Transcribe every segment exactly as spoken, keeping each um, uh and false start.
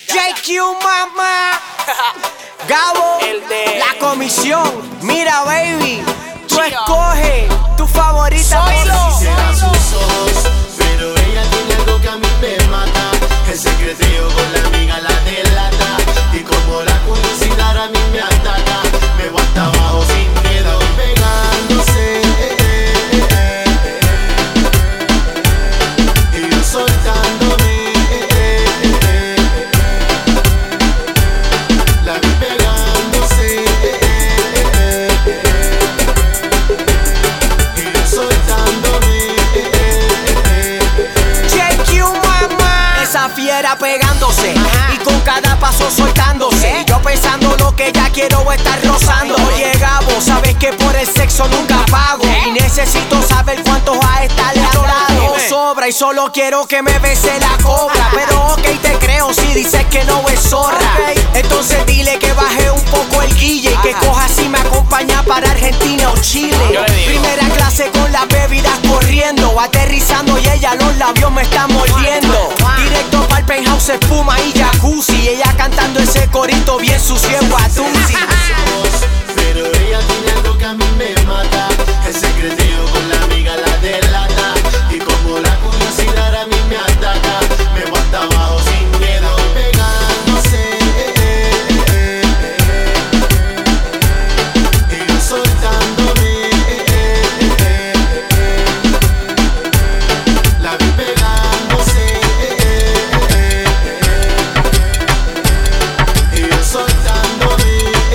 J Q, mamá. Gabo, el de la comisión. Mira, baby, tú escoges tu favorita. Si será sus ojos, pero ella tiene algo que a mí me mata. El secretillo con la amiga la delata. Y como la curiosidad a mí me ataca, me voy hasta abajo sin miedo, pegándose. Y yo soltándome. La vi pegándose. Y yo soltándome. J Q, mamá. Esa fiera pegándose. Ajá. Y con cada paso soltándose. ¿Eh? Y yo pensando lo que ya quiero estar rozando. Oye, Gabo, sabes que por el sexo nunca pago. ¿Eh? Y necesito saber cuántos a esta le han dado. Sobra y solo quiero que me bese la cobra. Ajá. Pero ok, te creo si dices que no es zorra. Okay. Entonces dile que baje un poco el guille. Ajá. Y que coja si me acompaña para Argentina o Chile. Primera clase con las bebidas corriendo. Aterrizando y ella los labios me están mordiendo. Directo para el penthouse, espuma y jacuzzi. Ella cantando ese corito bien sucio en Guatusi. Pero ella tiene algo que a mí me mata. El secretillo con la amiga la delata. Y como la curiosidad a mí me ataca, me voy hasta abajo sin miedo, pegándose. Y yo soltándome. La vi pegándose. Y yo soltándome.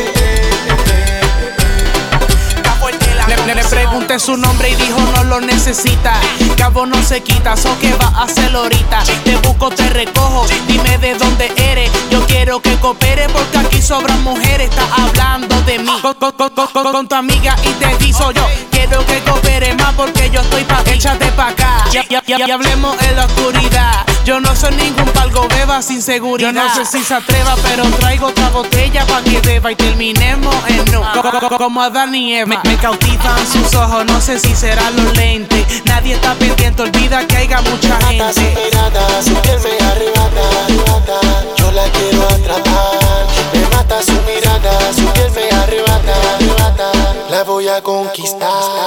Le, le pregunté su nombre y dijo no lo necesita. Cabo no se quita, so que va a hacer ahorita. Te busco, te recojo, dime de dónde eres. Yo quiero que coopere porque aquí sobran mujeres. Está hablando de mí con, con, con, con, con tu amiga y te dizo yo. Quiero que coopere más porque yo estoy pa' ti. Échate pa' acá y, y, y, y hablemos en la oscuridad. Yo no soy ningún palgo, beba sin seguridad. Yo no sé si se atreva, pero traigo otra botella pa' que beba y terminemos en no. Co- co- Como Adán y Eva. Me, me cautivan sus ojos, no sé si serán los lentes. Nadie está pendiente, olvida que haya mucha Me mata su gente. mirada, su piel me arrebata, arrebata. Yo la quiero atrapar. Me mata su mirada, su piel me arrebata, arrebata. La voy a conquistar.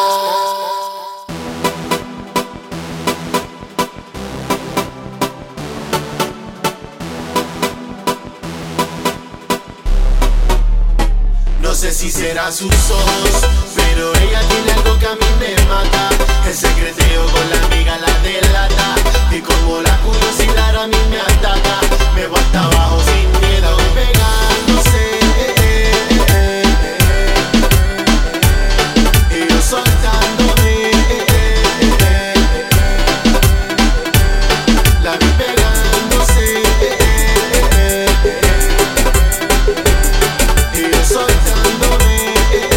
No sé si será sus ojos, pero ella tiene algo que a mí me mata. El secretillo con la amiga la delata. Y como la curiosidad a mí me ataca, me voy hasta abajo sin miedo, pegándose. Y yo soltándome. La vi pegándose. Y yo soltándome.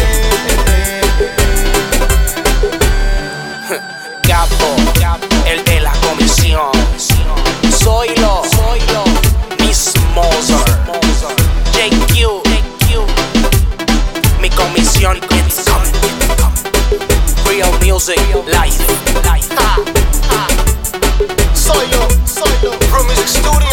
Gabo, el de la comisión. Soy lo, soy lo, Miss Mozart. J Q, mi comisión. It's coming. Real music, life, life. Soy yo, soy yo. Pro Music Studio.